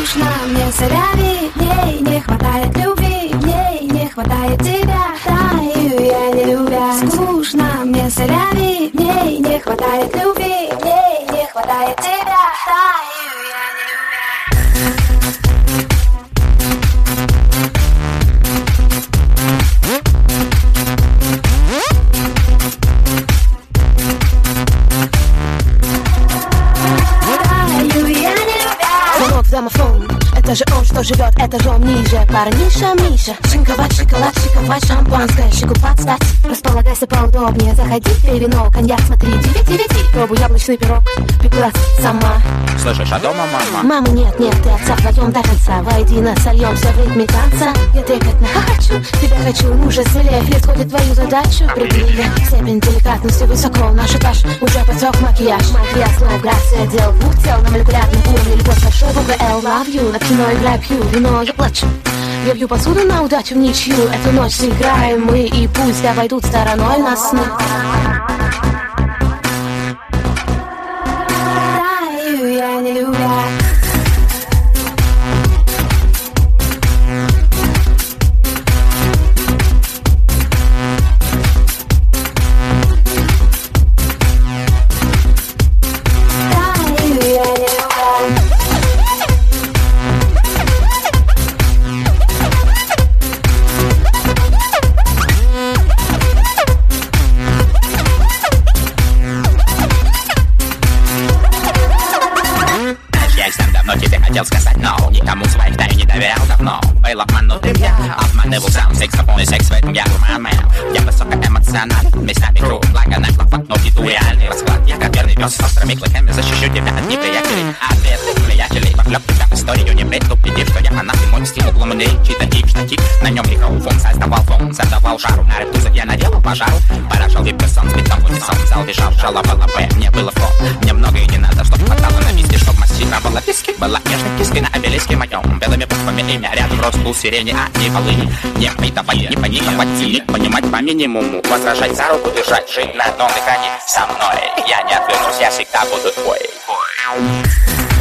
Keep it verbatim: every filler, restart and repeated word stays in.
Скучно мне соляви, в ней не хватает любви, в ней не хватает тебя, таю я не любя. Скучно мне соляви, в ней не хватает любви, в ней не хватает тебя, таю я не любя. Звонок в домофон, это же он, что живет этажом ниже. Парниша, Миша, шинковать, шоколад, шиковать, шампанское, щекупать, стать. Располагайся поудобнее, заходи, пей вино, коньяк, смотри, девять, девять, пробуй яблочный пирог, пеклась сама. Слышишь, а дома мама? Мамы нет, нет, ты отца вдвоем до конца. Воедино сольемся в ритме танца. Я трепетно хочу, тебя хочу, уже смелее. Флирт ходит твою задачу, определи степень деликатности высоко. Наш этаж уже потек макияж. Магия слов, грация дел, двух тел на молекулярном уровне. Любовь большой буквы L, love you. На кино играю, пью вино, я плачу. Я бью посуду на удачу в ничью. Эту ночь сыграем мы, и пусть обойдут стороной нас сны. Таю я не любя. Хотел сказать, но никому своих тайн не доверял давно. Был обманутым я, обманывал сам. Сексофон и секс в этом я руман. Я высокоэмоционален, местами груб, благо на клопот, но ввиду реальный расклад. Я как верный пес с острыми клыками защищу тебя от неприятелей. Ответных приятелей, поклёп тебя в историю не предупреди, что я фанат и мой стиль углумный. Чей-то тип, штатив, на нем микрофон создавал фон, создавал жару. На рептузах я наделал пожару, поражал вип-персон, с битом в унисон. Зал бежал, жаловала Б, мне было в топ. Мне многое не надо, чтоб хватало на виске, чтоб мастера была писки. Была нежной киской на обелиске моем, белыми буквами имя рядом рос пул сирени, а не полыни. Не давай, не паниковать, понимать по минимуму, возражать, за руку держать, жить на одном дыхании со мной. Я не отвернусь, я всегда буду твой.